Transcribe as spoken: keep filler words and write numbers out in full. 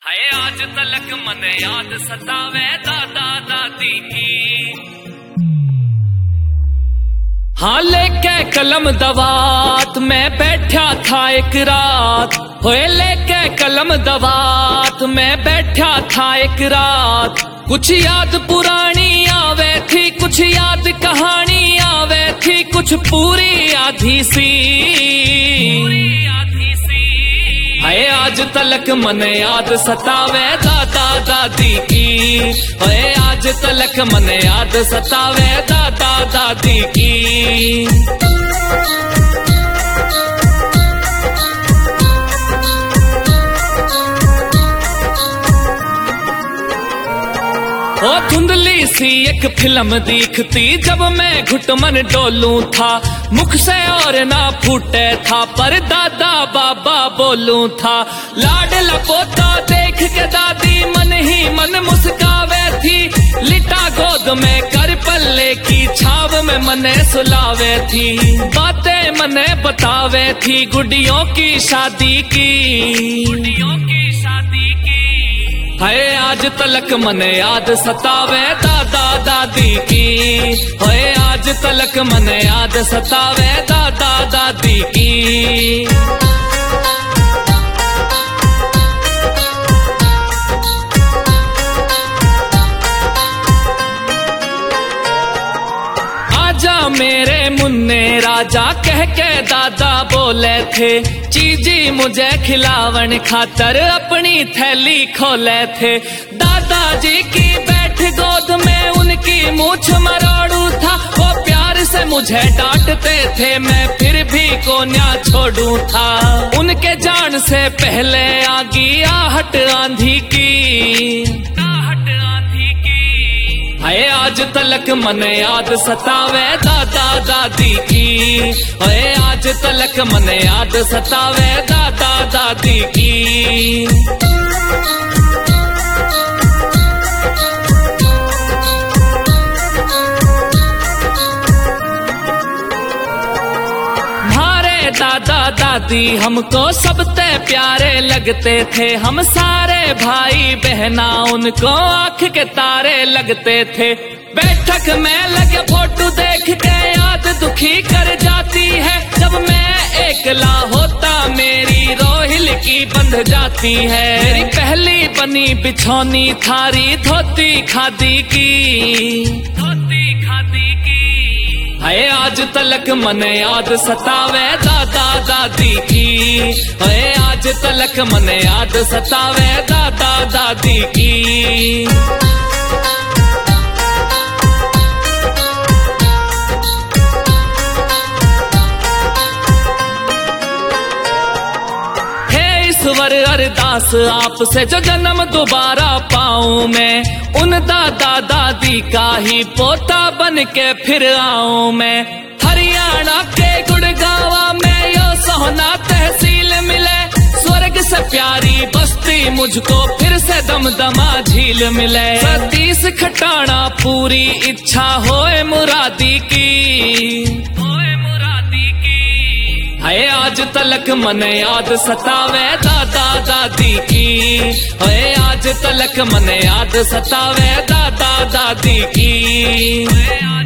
हाय आज तलक मन याद सतावे दादा दादी की। हाँ लेके कलम दवात मैं बैठा था एक रात, होए लेके कलम दवात मैं बैठा था एक रात। कुछ याद पुरानी आवे थी, कुछ याद कहानी आवे थी, कुछ पूरी आधी सी। हाय आज तलक मन याद सतावे दादा दादी की। हाय आज तलक मन याद सतावे दादा दादी की। ओ धुंधली सी एक फिल्म दिखती जब मैं घुटमन डोलूं था, मुख से और ना फूटे था पर दादा बाबा बोलूं था। लाडला पोता देख के दादी मन ही मन मुस्कावे थी, लिटा गोद में कर पल्ले की छाव में मने सुलावे थी। बातें मने बतावे थी गुडियों की शादी की, गुडियों की शादी की। हाय आज तलक मन याद सतावे दादा दादी की। हाय आज तलक मन याद सतावे दादा दादी की। आजा मेरे मुन्ने राजा कह के दादा बोले थे, चीजी मुझे खिलावन खातर अपनी थैली खोले थे। दादाजी की बैठ गोद में उनकी मूछ मरोड़ू था, वो प्यार से मुझे डांटते थे मैं फिर भी कोन्या छोड़ू था। उनके जान से पहले आ गई आहट आंधी की, हाय आज तलक मन याद सतावे दादा दादी की। हाय आज तलक मन याद सतावे दादा दादी की। दादा दादी हमको सबसे प्यारे लगते थे, हम सारे भाई बहना उनको आंख के तारे लगते थे। बैठक में लगे फोटो देख के याद दुखी कर जाती है, जब मैं एकला होता मेरी रोहिल की बंध जाती है। मेरी पहली बनी बिछौनी थारी धोती खादी की, धोती खादी की। हाय आज तलक मन याद सतावे दादा दादी की। हाय आज तलक मन याद सतावे दादा दादी की। ईश्वर अरदास आपसे जो जन्म दोबारा पाऊं मैं, उन दादा दादी का ही पोता बन के फिर आऊं मैं। हरियाणा के गुड़गावा में यो सोहना तहसील मिले, स्वर्ग से प्यारी बस्ती मुझको फिर से दमदमा झील मिले। सतीश खटाना पूरी इच्छा होए मुरादी की, हाय आज तलक मन याद सतावे दादा दादी की। हाय आज तलक मन याद सतावे दादा दादी की।